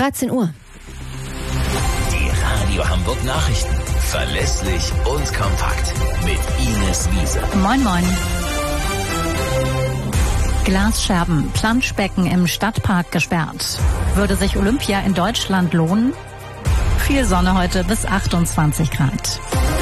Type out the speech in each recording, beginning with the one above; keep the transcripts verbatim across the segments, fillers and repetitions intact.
dreizehn Uhr. Die Radio Hamburg Nachrichten. Verlässlich und kompakt. Mit Ines Wiese. Moin, moin. Glasscherben, Planschbecken im Stadtpark gesperrt. Würde sich Olympia in Deutschland lohnen? Viel Sonne heute bis achtundzwanzig Grad.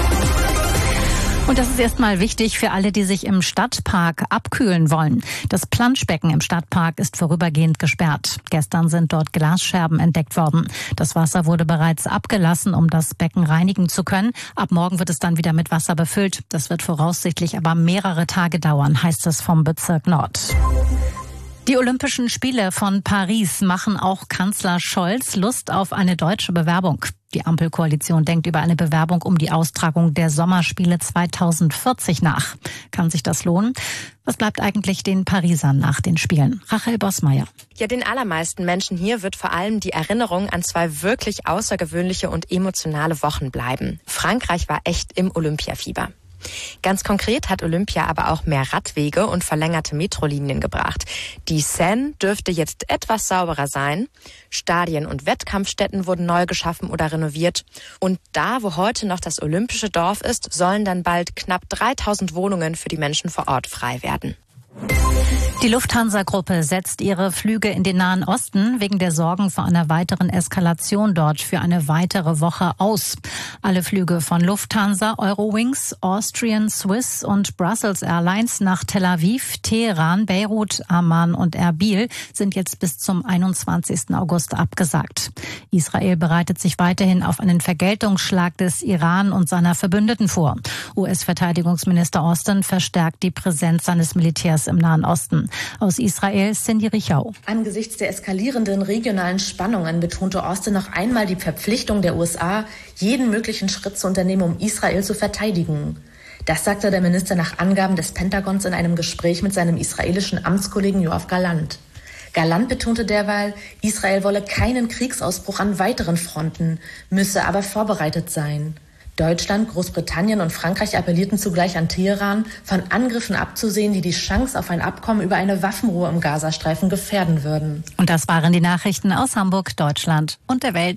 Und das ist erstmal wichtig für alle, die sich im Stadtpark abkühlen wollen. Das Planschbecken im Stadtpark ist vorübergehend gesperrt. Gestern sind dort Glasscherben entdeckt worden. Das Wasser wurde bereits abgelassen, um das Becken reinigen zu können. Ab morgen wird es dann wieder mit Wasser befüllt. Das wird voraussichtlich aber mehrere Tage dauern, heißt es vom Bezirk Nord. Die Olympischen Spiele von Paris machen auch Kanzler Scholz Lust auf eine deutsche Bewerbung. Die Ampelkoalition denkt über eine Bewerbung um die Austragung der Sommerspiele zweitausendvierzig nach. Kann sich das lohnen? Was bleibt eigentlich den Parisern nach den Spielen? Rachel Bossmeier. Ja, den allermeisten Menschen hier wird vor allem die Erinnerung an zwei wirklich außergewöhnliche und emotionale Wochen bleiben. Frankreich war echt im Olympiafieber. Ganz konkret hat Olympia aber auch mehr Radwege und verlängerte Metrolinien gebracht. Die Seine dürfte jetzt etwas sauberer sein. Stadien und Wettkampfstätten wurden neu geschaffen oder renoviert. Und da, wo heute noch das olympische Dorf ist, sollen dann bald knapp dreitausend Wohnungen für die Menschen vor Ort frei werden. Die Lufthansa-Gruppe setzt ihre Flüge in den Nahen Osten wegen der Sorgen vor einer weiteren Eskalation dort für eine weitere Woche aus. Alle Flüge von Lufthansa, Eurowings, Austrian, Swiss und Brussels Airlines nach Tel Aviv, Teheran, Beirut, Amman und Erbil sind jetzt bis zum einundzwanzigsten August abgesagt. Israel bereitet sich weiterhin auf einen Vergeltungsschlag des Iran und seiner Verbündeten vor. U S-Verteidigungsminister Austin verstärkt die Präsenz seines Militärs im Nahen Osten. Aus Israel, Cindy Richau. Angesichts der eskalierenden regionalen Spannungen betonte Austin noch einmal die Verpflichtung der U S A, jeden möglichen Schritt zu unternehmen, um Israel zu verteidigen. Das sagte der Minister nach Angaben des Pentagons in einem Gespräch mit seinem israelischen Amtskollegen Yoav Gallant. Gallant betonte derweil, Israel wolle keinen Kriegsausbruch an weiteren Fronten, müsse aber vorbereitet sein. Deutschland, Großbritannien und Frankreich appellierten zugleich an Teheran, von Angriffen abzusehen, die die Chance auf ein Abkommen über eine Waffenruhe im Gazastreifen gefährden würden. Und das waren die Nachrichten aus Hamburg, Deutschland und der Welt.